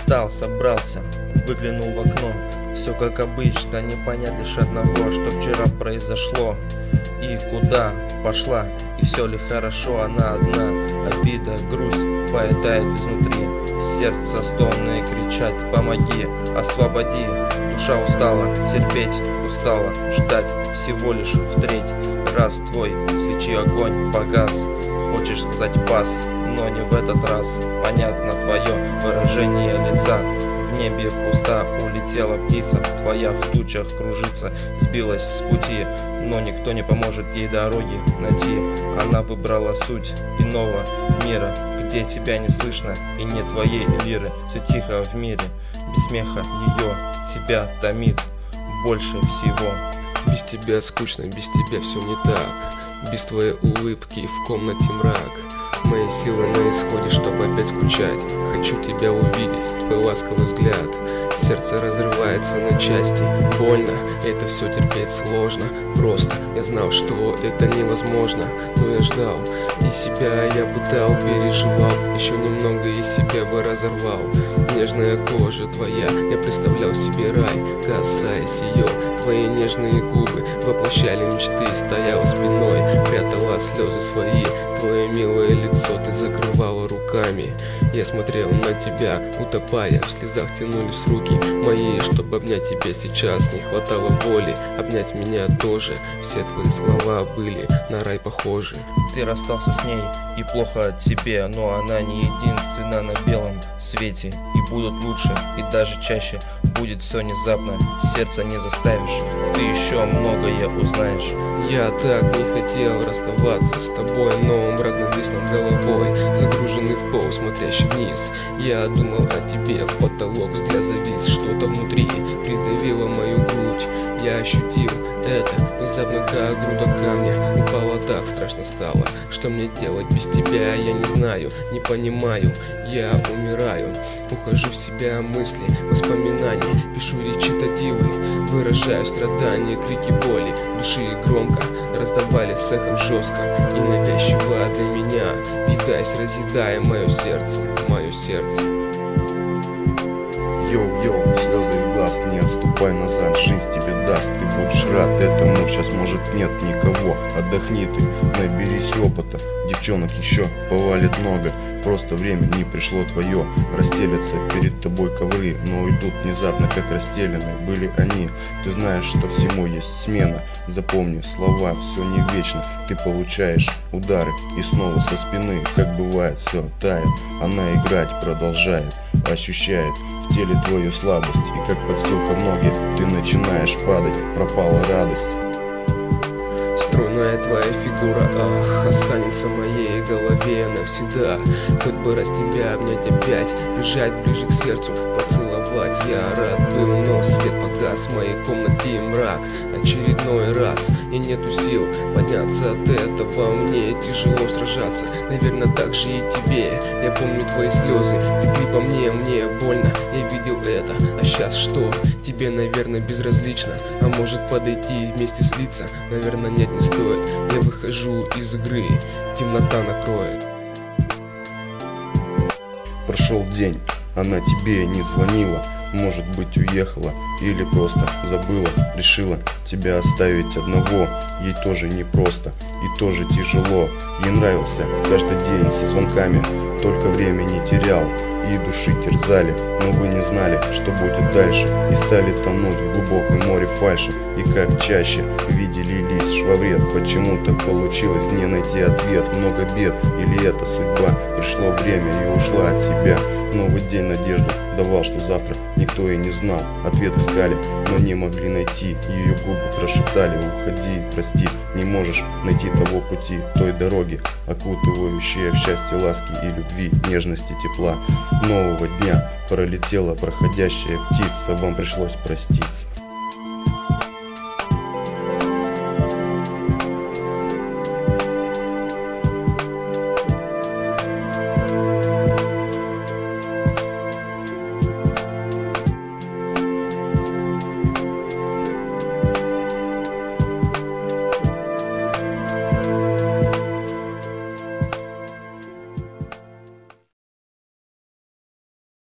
Встал, собрался, выглянул в окно. Все как обычно, не понять лишь одного, что вчера произошло и куда пошла, и все ли хорошо. Она одна, обида, грусть поедает изнутри. Сердце стонное кричать: помоги, освободи. Душа устала, терпеть устала, ждать всего лишь в треть раз твой свечи огонь погас. Хочешь сказать пас, но не в этот раз. Понятно твое выражение лица. В небе пуста улетела птица, твоя в тучах кружится, сбилась с пути, но никто не поможет ей дороги найти. Она выбрала суть иного мира, где тебя не слышно и не твоей лиры. Все тихо в мире, без смеха ее тебя томит больше всего. Без тебя скучно, без тебя все не так. Без твоей улыбки в комнате мрак. Мои силы на исходе, чтобы опять скучать. Хочу тебя увидеть, твой ласковый взгляд. Сердце разрывается на части. Больно, это все терпеть сложно. Просто я знал, что это невозможно. Но я ждал, и себя я пытал, переживал. Еще немного и себя бы разорвал. Нежная кожа твоя, я представлял себе рай, касаясь ее. Твои нежные губы воплощали мечты. Стояла спиной, прятала слезы свои. Твое милое лицо ты закрывала руками. Я смотрел на тебя, утопая, в слезах тянулись руки мои, чтобы обнять тебя сейчас. Не хватало воли обнять меня тоже. Все твои слова были на рай похожи. Ты расстался с ней, и плохо тебе, но она не единственна на белом свете. И будут лучше, и даже чаще. Будет все внезапно, сердце не заставишь. Ты еще многое узнаешь. Я так не хотел расставаться с тобой, но мрак навис над головой, загруженный в пол, смотрящий вниз. Я думал о тебе, в потолок взгляд завис. Что-то внутри придавило мою грудь. Я ощутил это внезапно, как груда камня. Упала, так страшно стало. Что мне делать без тебя, я не знаю, не понимаю. Я умираю, ухожу в себя, мысли, воспоминания. Пишу речитативы, выражаю страдания, крики боли души громко раздавались эхом жестко и навязчиво для меня, видаясь, разъедая мое сердце, мое сердце. Йоу-йоу, слезы из глаз, не отступай назад, жизнь тебе даст, ты будешь рад этому, сейчас может нет никого. Отдохни ты, наберись опыта, девчонок еще повалит много. Просто время не пришло твое, расстелятся перед тобой ковры, но уйдут внезапно, как расстеленные были они. Ты знаешь, что всему есть смена, запомни слова, все не вечно. Ты получаешь удары и снова со спины, как бывает, все тает. Она играть продолжает, ощущает в теле твою слабость, и как подстилка в ноги ты начинаешь падать, пропала радость. Стройная твоя фигура, ах, останется в моей голове навсегда. Хоть бы раз тебя обнять опять, прижать ближе к сердцу, поцеловать. Я рад был, но свет погас, в моей комнате мрак. Очередной раз, и нету сил подняться от этого, мне тяжело сражаться. Наверное, так же и тебе. Я помню твои слезы, текли по мне больно. Я видел это, а сейчас что? Тебе, наверное, безразлично. А может подойти и вместе слиться? Наверное, нет, не стоит. Я выхожу из игры, темнота накроет. Прошел день, она тебе не звонила, может быть уехала или просто забыла, решила тебя оставить одного. Ей тоже непросто и тоже тяжело. Ей нравился каждый день со звонками, только время не терял и души терзали. Но вы не знали, что будет дальше, и стали тонуть в глубоком море фальши. И как чаще видели лись во вред. Почему так получилось, не найти ответ. Много бед, или это судьба? Пришло время и ушла от тебя. Новый день надежду давал, что завтра никто и не знал. Ответ искали, но не могли найти. Ее губы прошептали: уходи, прости. Не можешь найти того пути, той дороги, окутывающей в счастье, ласки и любви, нежности, тепла. Нового дня пролетела проходящая птица, вам пришлось проститься.